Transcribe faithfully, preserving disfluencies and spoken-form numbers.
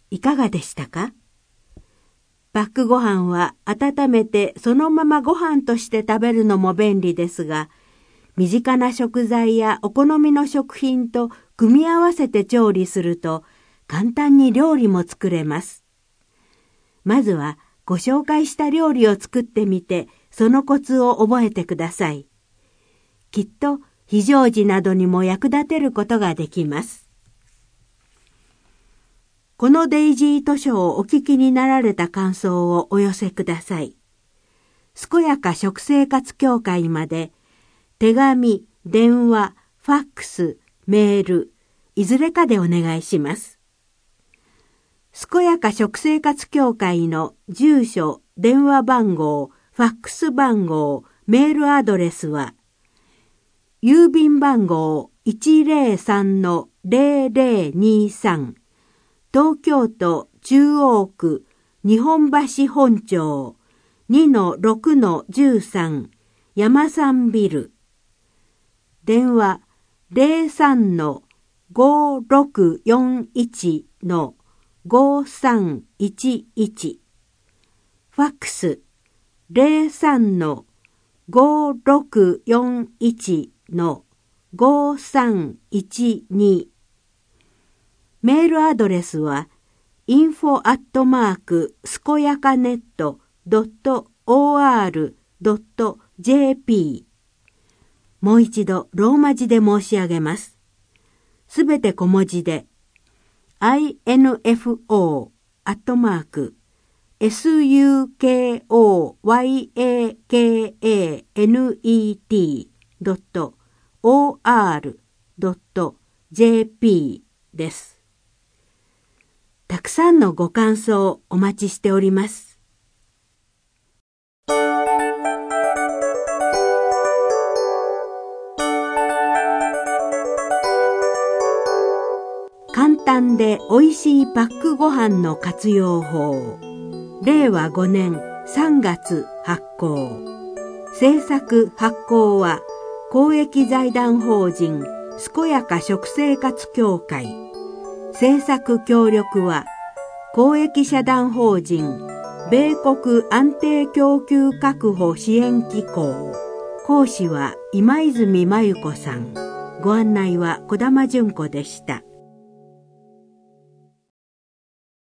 いかがでしたか？パックご飯は温めてそのままご飯として食べるのも便利ですが、身近な食材やお好みの食品と組み合わせて調理すると簡単に料理も作れます。まずはご紹介した料理を作ってみて、そのコツを覚えてください。きっと非常時などにも役立てることができます。このデイジー図書をお聞きになられた感想をお寄せください。健やか食生活協会まで手紙、電話、ファックス、メール、いずれかでお願いします。健やか食生活協会の住所、電話番号、ファックス番号、メールアドレスは、郵便番号 いちまるさんのぜろぜろにさん、東京都中央区日本橋本町 にのろくのじゅうさん 山山ビル。電話 ゼロさんのごろくよんいちのごさんいちいち。ファックス ゼロさんのごろくよんいちのごさんいちに。メールアドレスは インフォ アットマーク 健やかネット ドット オーアール ドット ジェーピー。もう一度ローマ字で申し上げます。すべて小文字で インフォ アットマーク スケヤカネット ドット オーアール ドット ジェーピー です。たくさんのご感想お待ちしております。簡単でおいしいパックご飯の活用法。れいわごねんさんがつ発行。制作発行は公益財団法人健やか食生活協会。制作協力は公益社団法人米国安定供給確保支援機構。講師は今泉真由子さん。ご案内は児玉純子でした。